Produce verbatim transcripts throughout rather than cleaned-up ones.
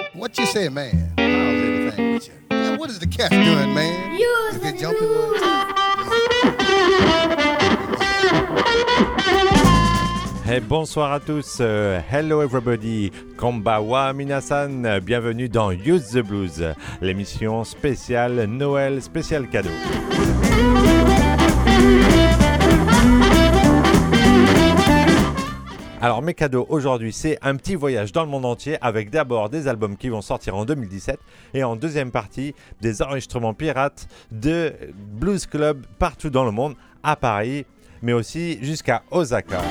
What you say, man? How's everything with you? Yeah, what is the cat doing, man? Use Is the it jumping? blues. Hey, bonsoir à tous, euh, hello everybody, konbawa minasan, bienvenue dans Use the Blues, l'émission spéciale Noël, spécial cadeau. Alors mes cadeaux aujourd'hui, c'est un petit voyage dans le monde entier avec d'abord des albums qui vont sortir en deux mille dix-sept et en deuxième partie des enregistrements pirates de blues club partout dans le monde, à Paris, mais aussi jusqu'à Osaka.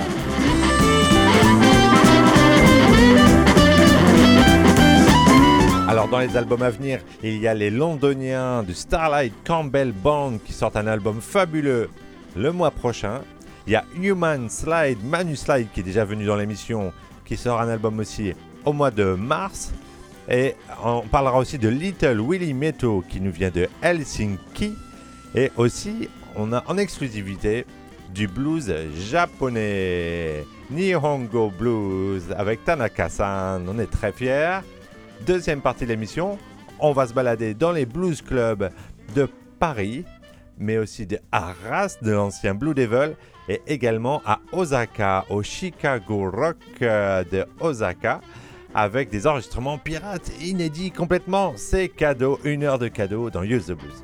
Alors dans les albums à venir, il y a les Londoniens du Starlight Campbell Band qui sortent un album fabuleux le mois prochain. Il y a Human Slide, Manu Slide qui est déjà venu dans l'émission, qui sort un album aussi au mois de mars. Et on parlera aussi de Little Willie Meto qui nous vient de Helsinki. Et aussi, on a en exclusivité du blues japonais, Nihongo Blues avec Tanaka-san. On est très fiers. Deuxième partie de l'émission, on va se balader dans les blues clubs de Paris, mais aussi de Arras, de l'ancien Blue Devil, et également à Osaka, au Chicago Rock de Osaka, avec des enregistrements pirates inédits complètement. C'est cadeau, une heure de cadeau dans Use the Blues.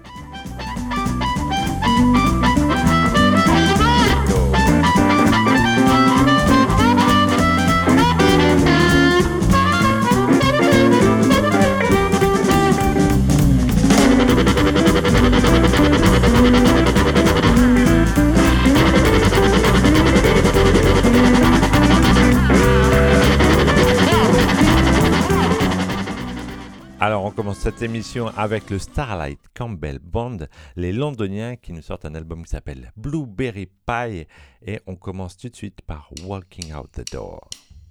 Alors on commence cette émission avec le Starlight Campbell Band, les Londoniens qui nous sortent un album qui s'appelle Blueberry Pie, et on commence tout de suite par Walking Out the Door.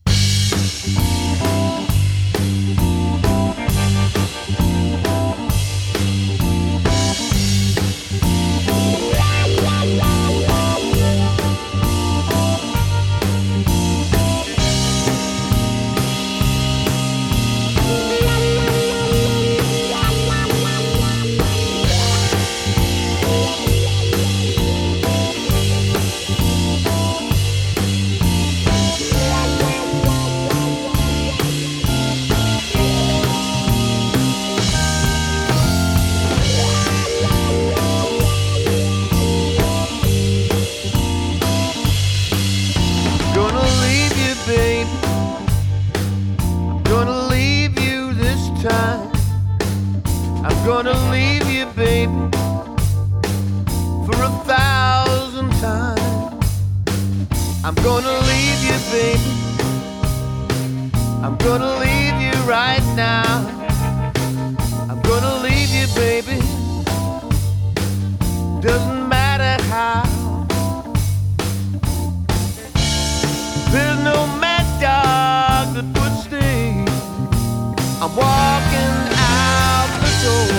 Gonna leave you, baby, for a thousand times. I'm gonna leave you, baby. I'm gonna leave you right now. I'm gonna leave you, baby. Doesn't matter how. There's no mad dog that would stay. I'm walking out the door.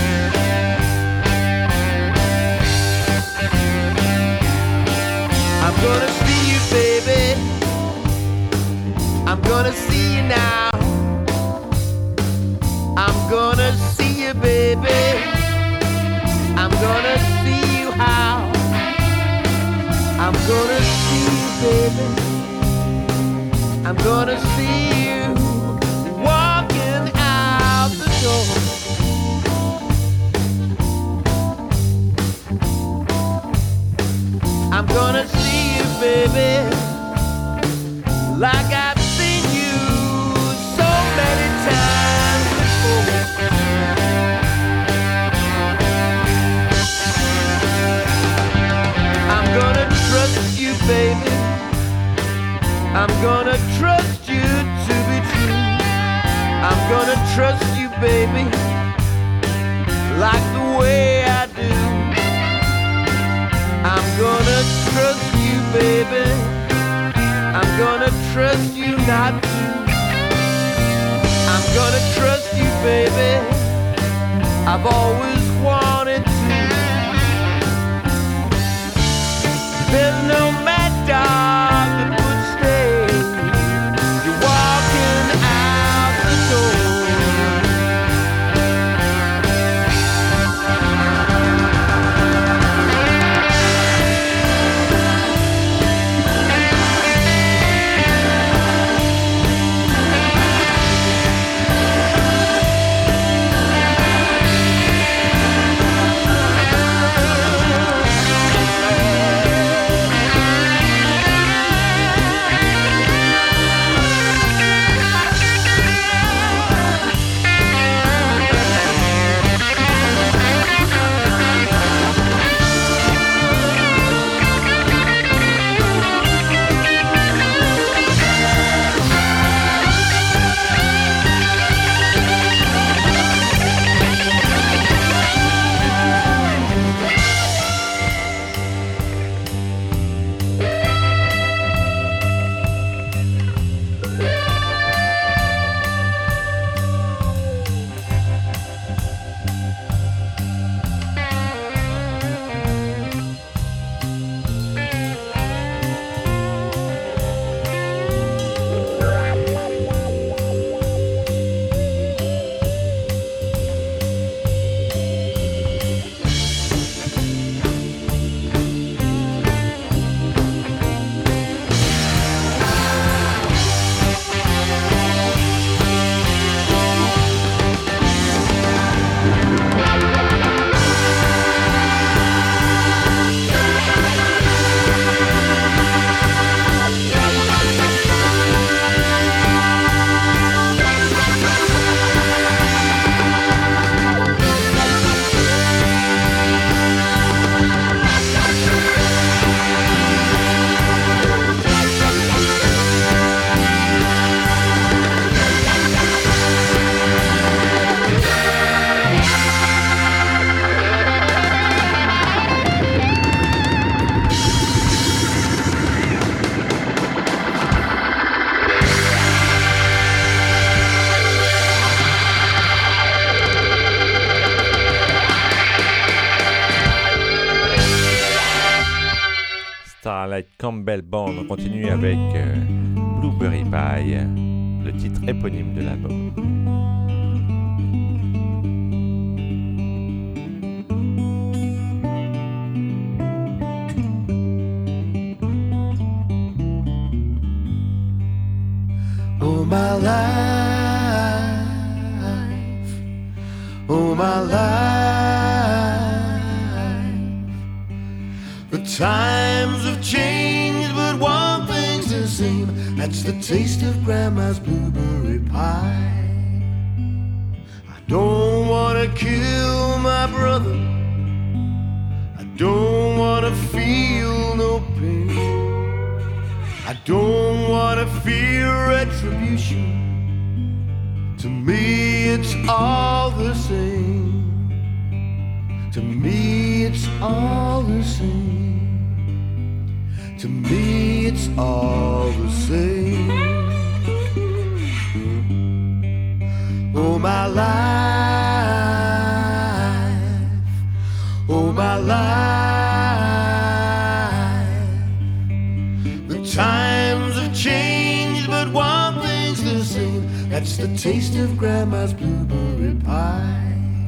I'm gonna see you, baby. I'm gonna see you now. I'm gonna see you, baby. I'm gonna see you how. I'm gonna see you, baby. I'm gonna see you walking out the door. I'm gonna see you, baby, like I've seen you so many times before. I'm gonna trust you, baby. I'm gonna trust you to be true. I'm gonna trust you, baby, like the way I do. I'm gonna trust you, baby. I'm gonna trust you not to. I'm gonna trust you, baby. I've always wanted to. There's no mad dog that would stay. You're walking out the door. Starlight Campbell Band. On continue avec euh, Blueberry Pie, le titre éponyme de l'album. Oh my life, oh my life, the times have changed, but one thing's the same. That's the taste of Grandma's blueberry pie. I don't wanna kill my brother, I don't wanna feel no pain, I don't wanna fear retribution. To me it's all the same. To me it's all the same. To me it's all the same. Oh my life, oh my life, the times have changed, but one thing's the same. That's the taste of Grandma's blueberry pie.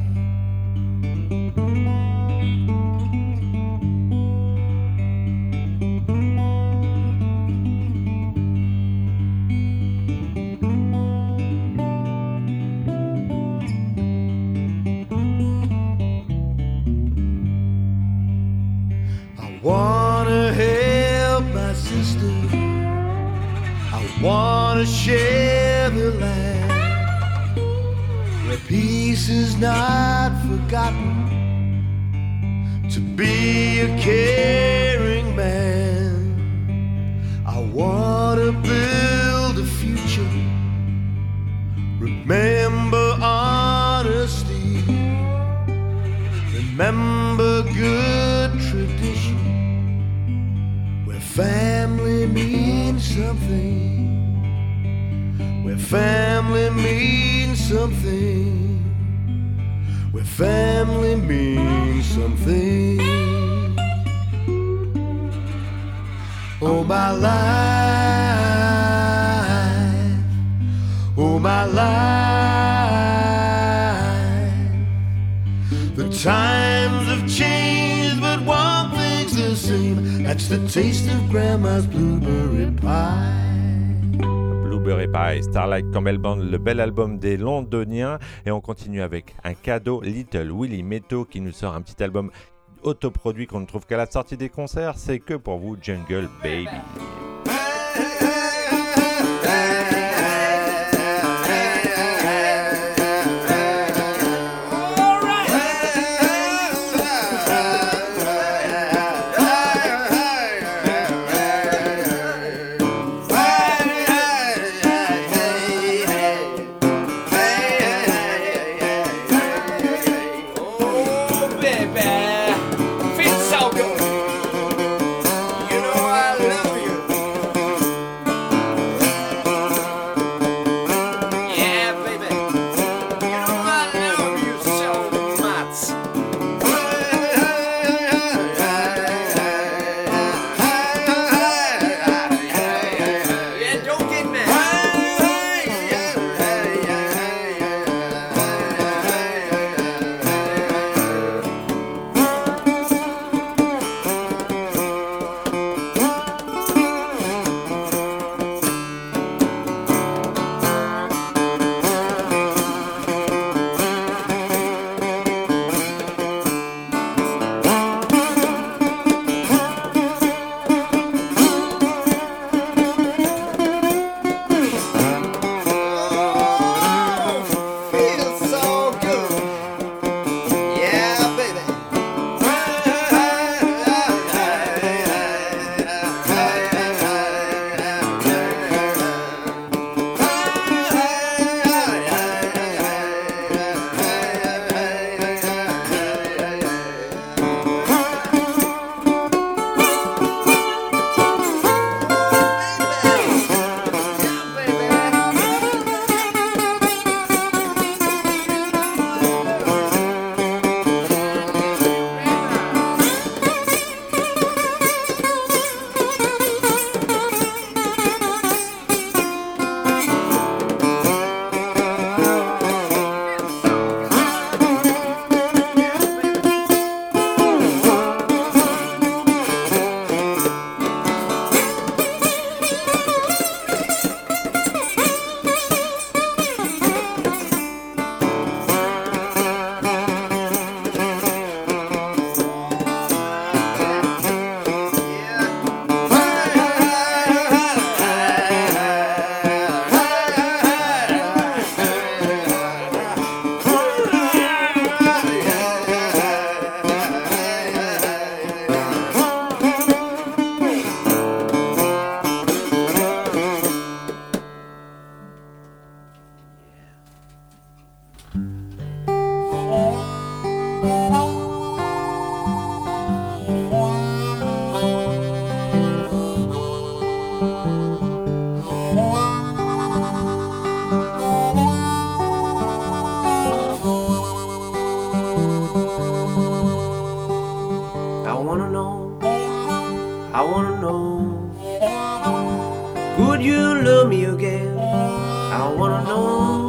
I wanna help my sister, I wanna share the land where peace is not forgotten, to be a caring man. I wanna build a future, remember honesty, remember good tradition, where family means something, where family means something, where family means something. Oh my life, oh my life, the times have changed, but one thing's the same. That's the taste of Grandma's blueberry pie. Blueberry Pie, Starlight Campbell Band, le bel album des Londoniens. Et on continue avec un cadeau, Little Willie Metto, qui nous sort un petit album autoproduit qu'on ne trouve qu'à la sortie des concerts. C'est que pour vous, Jungle Baby. Feels so good. You know I love you. I wanna know, I wanna know, could you love me again? I wanna know.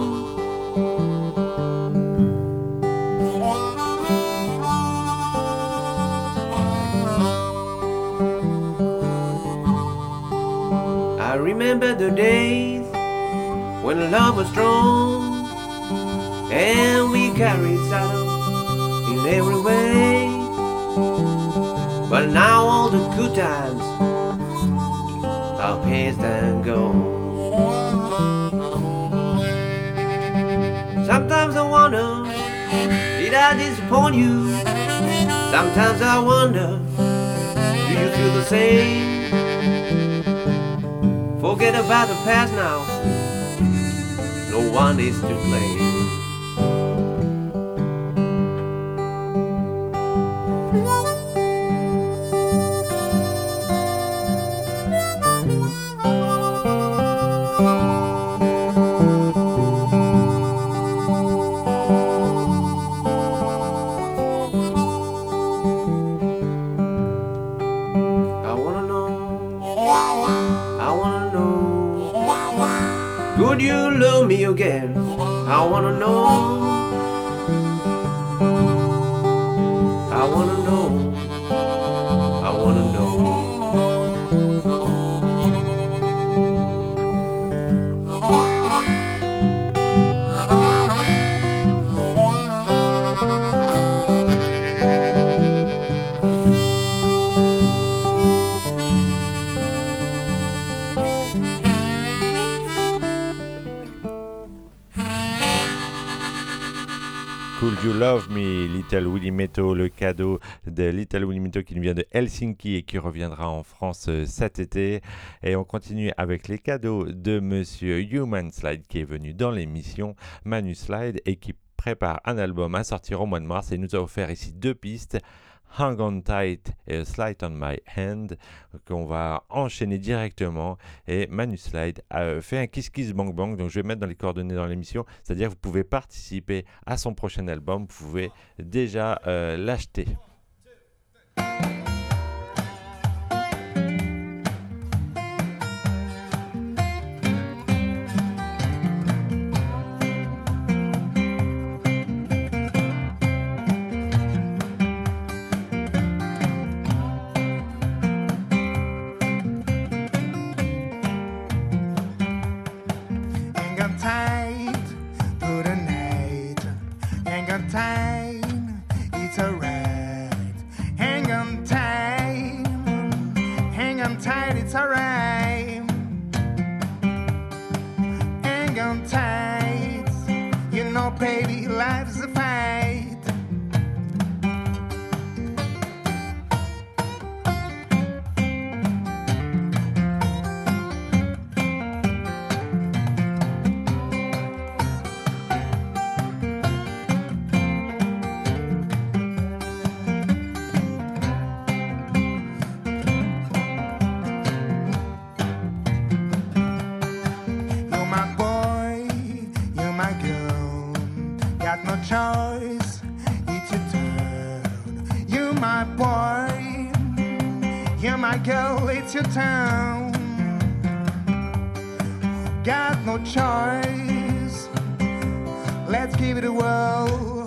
I remember the days when love was strong and we carried sorrow in every way. But now all the good times are past and gone. Sometimes I wonder, did I disappoint you? Sometimes I wonder, do you feel the same? Forget about the past now, no one is to blame. I wanna know, I wanna know, could you love me again? I wanna know, I wanna know, I wanna know. Could You Love Me, Little Willie Metto, le cadeau de Little Willie Metto qui nous vient de Helsinki et qui reviendra en France euh, cet été. Et on continue avec les cadeaux de Monsieur Human Slide qui est venu dans l'émission Manu Slide et qui prépare un album à sortir au mois de mars et nous a offert ici deux pistes. Hang on Tight et A Slide on My Hand qu'on va enchaîner directement et Manu Slide a fait un Kiss Kiss Bang Bang, donc je vais mettre dans les coordonnées dans l'émission, c'est-à-dire que vous pouvez participer à son prochain album, vous pouvez déjà euh, l'acheter. Your town, got no choice. Let's give it a whirl.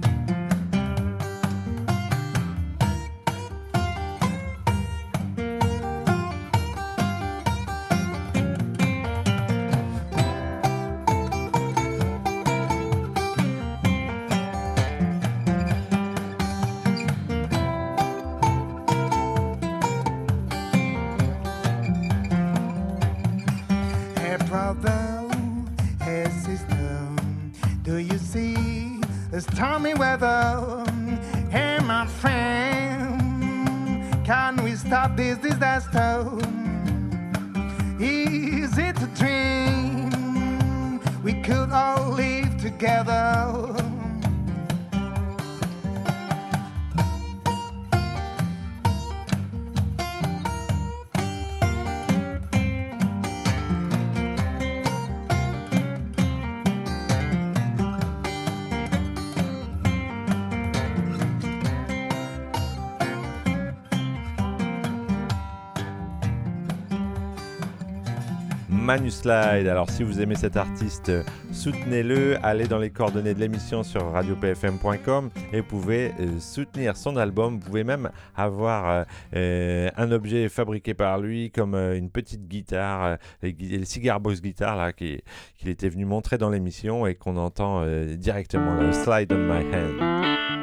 Stormy weather, hey my friend, can we stop this disaster? Is it a dream we could all live together? together. Manuslide. Alors si vous aimez cet artiste, soutenez-le, allez dans les coordonnées de l'émission sur radio p f m point com et vous pouvez euh, soutenir son album. Vous pouvez même avoir euh, euh, un objet fabriqué par lui comme euh, une petite guitare, euh, les, les Cigar Box guitare là qu'il qui était venu montrer dans l'émission et qu'on entend euh, directement le Slide on My Hand.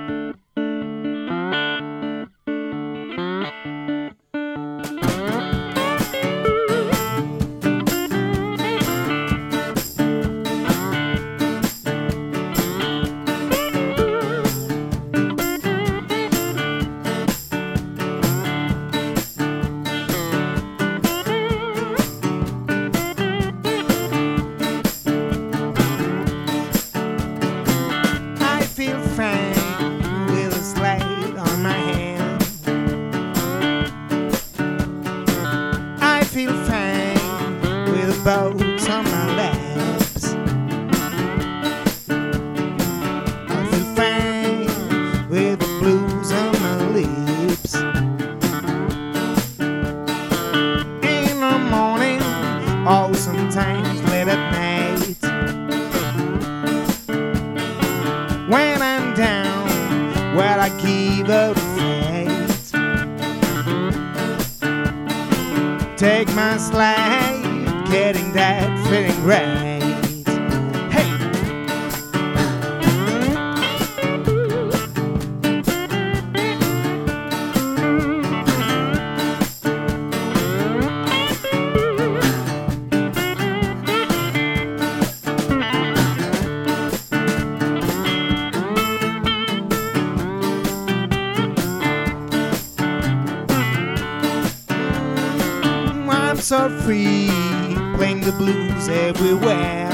So free, playing the blues everywhere.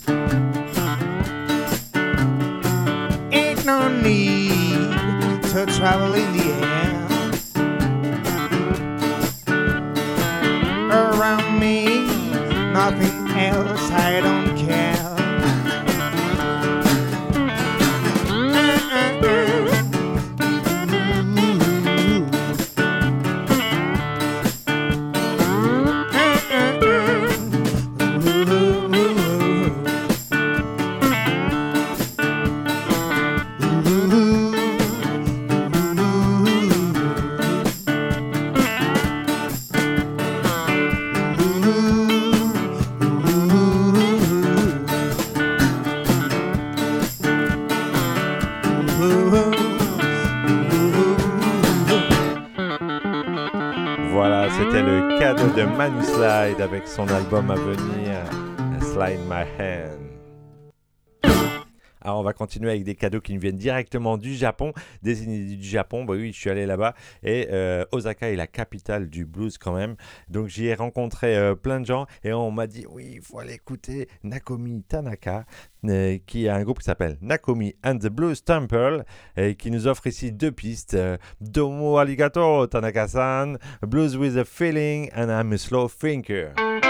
Ain't no need to travel in the air. Around me, nothing else, I don't care. De Manuslide avec son album à venir, Slide My Hand. Alors on va continuer avec des cadeaux qui nous viennent directement du Japon, des inédits du Japon. Bah oui, je suis allé là-bas et euh, Osaka est la capitale du blues quand même. Donc j'y ai rencontré euh, plein de gens et on m'a dit oui, il faut aller écouter Nakomi Tanaka, euh, qui a un groupe qui s'appelle Nakomi and the Blues Temple et qui nous offre ici deux pistes. Euh, Domo arigato Tanaka-san, Blues with a Feeling and I'm a Slow Thinker.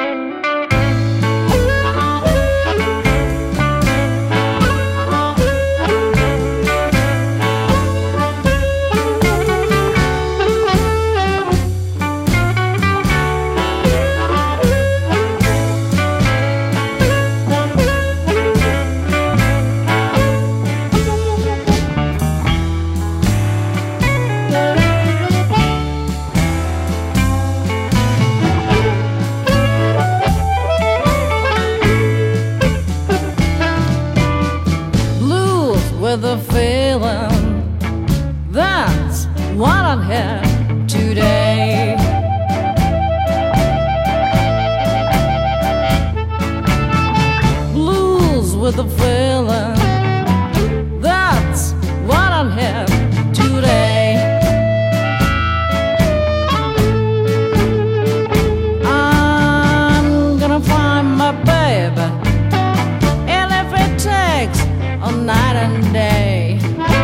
The feeling, that's what I'm here today. Blues with the feeling, that's what I'm here today. I'm gonna find my baby, and if it takes on night and day.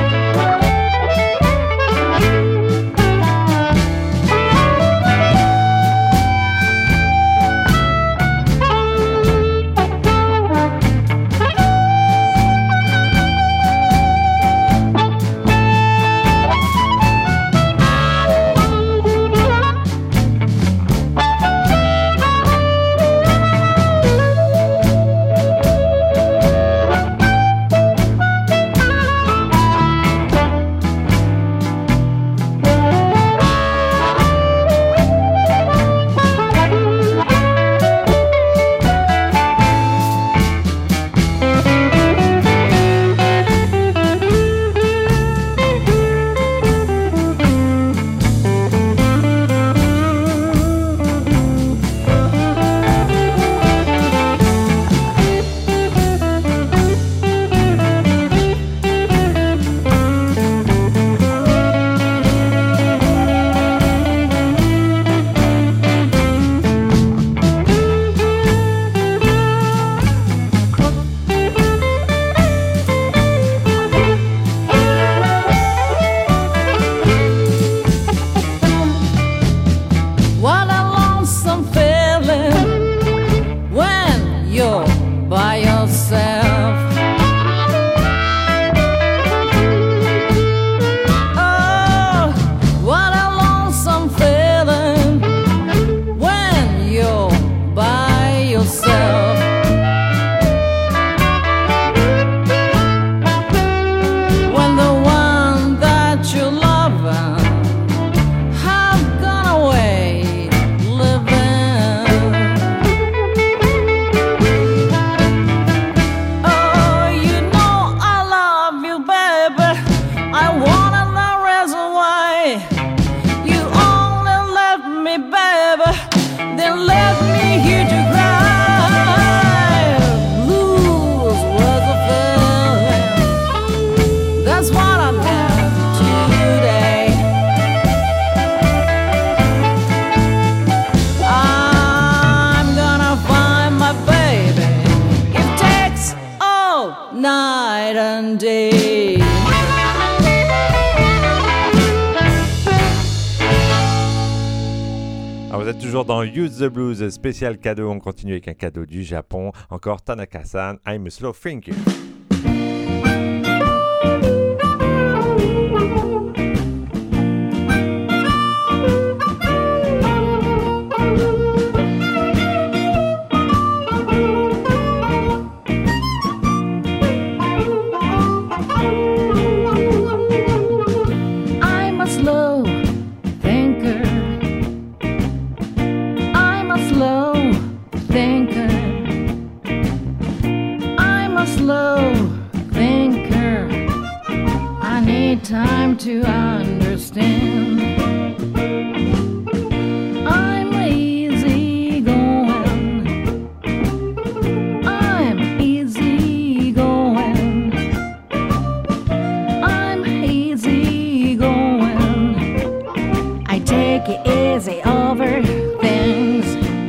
Night and day. Alors vous êtes toujours dans Use the Blues, spécial cadeau. On continue avec un cadeau du Japon. Encore Tanaka-san, I'm a Slow Thinker. Time to understand. I'm easy going. I'm easy going. I'm easy going. I take it easy over things.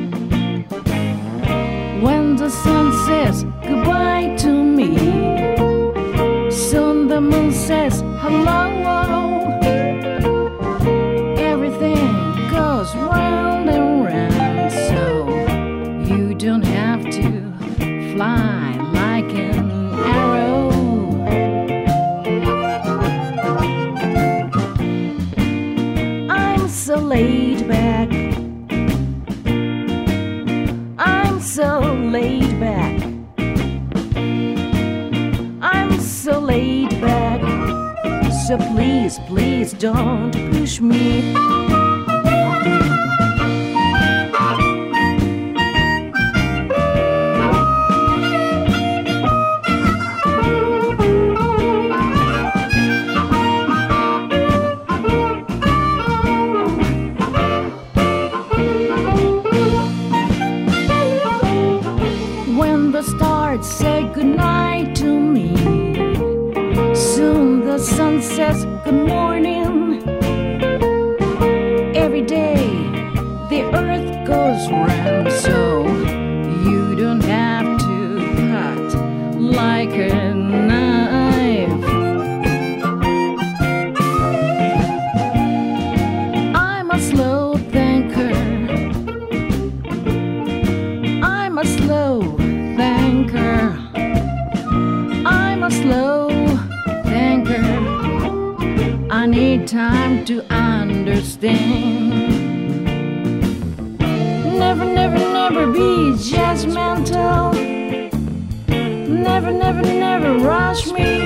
When the sun says goodbye to me, soon the moon says hello. Everything goes round and round, so you don't have to fly like an arrow. I'm so laid back. I'm so laid back. I'm so laid back. So please, please don't push me. When the stars say goodnight to me, soon the sun says good morning. Every day the earth goes round, so you don't have to cut like an need time to understand. Never, never, never be judgmental. Never, never, never rush me.